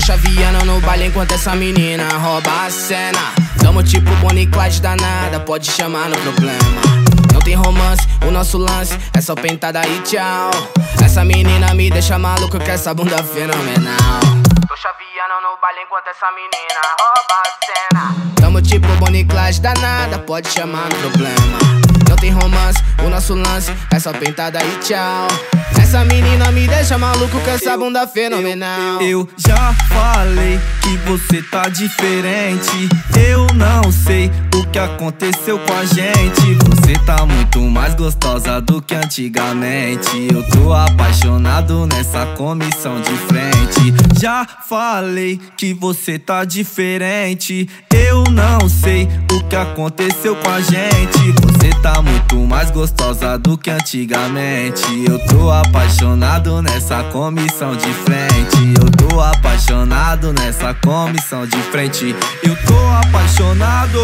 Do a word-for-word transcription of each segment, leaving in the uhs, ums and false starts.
chaveando no baile enquanto essa menina rouba a cena. Tamo tipo Bonnie e Clyde danada, pode chamar no problema. Não tem romance, o nosso lance é só pentada e tchau. Essa menina me deixa maluco com essa bunda fenomenal. Tô chaveando no baile enquanto essa menina rouba a cena. Tamo tipo Bonnie e Clyde danada, pode chamar no problema. Não tem romance, o nosso lance é só pentada e tchau. Essa menina me deixa maluco com essa bunda fenomenal. Eu, eu já falei que você tá diferente. Eu não sei o que aconteceu com a gente. Você tá muito mais gostosa do que antigamente. Eu tô apaixonado nessa comissão de frente. Já falei que você tá diferente. Eu não sei o que aconteceu com a gente. Você tá muito mais gostosa do que antigamente. Eu tô apaixonado nessa comissão de frente. Eu tô apaixonado nessa comissão de frente. Eu tô apaixonado.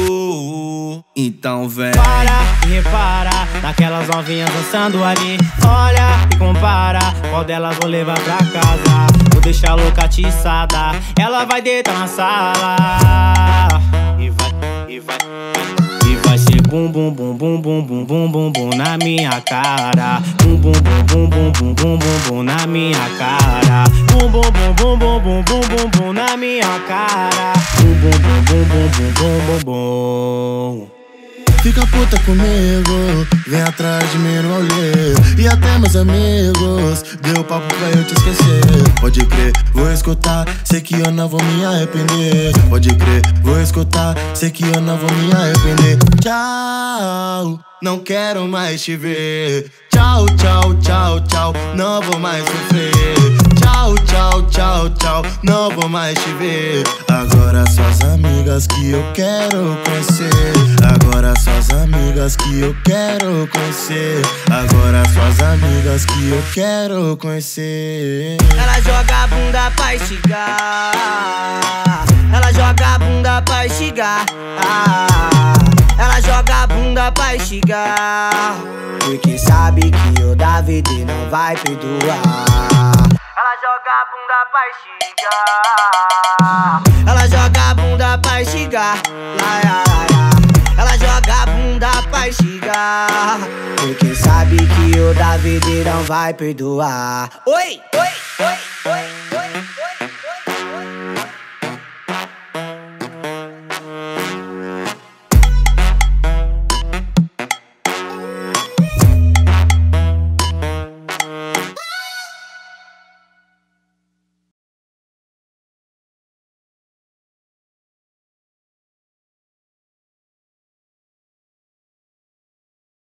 Então vem. Para e repara naquelas novinhas dançando ali. Olha e compara qual delas vou levar pra casa. Vou deixar louca atiçada, ela vai deitar na sala. E vai, e vai, e vai ser bum bum bum bum bum bum bum bum bum na minha cara. Bum bum bum bum bum bum bum bum bum na minha cara. Bum bum bum bum bum bum bum bum bum na minha cara. Bum bum bum bum bum bum bum bum bum. Fica puta comigo, vem atrás de mim no rolê. E até meus amigos, deu papo pra eu te esquecer. Pode crer, vou escutar, sei que eu não vou me arrepender. Pode crer, vou escutar, sei que eu não vou me arrepender. Tchau, não quero mais te ver. Tchau, tchau, tchau, tchau, não vou mais sofrer. Tchau, tchau, tchau, tchau, não vou mais te ver. Agora só as amigas que eu quero conhecer. Agora só as amigas que eu quero conhecer. Agora só as amigas que eu quero conhecer. Ela joga a bunda pra estigar. Ela joga a bunda pra estigar. Ela joga a bunda pra estigar. Porque sabe que o David não vai perdoar. Ela joga a bunda pra estigar. Ela joga a bunda pra estigar. Ela joga a bunda pra estigar. Porque sabe que o David não vai perdoar. Oi, oi, oi, oi.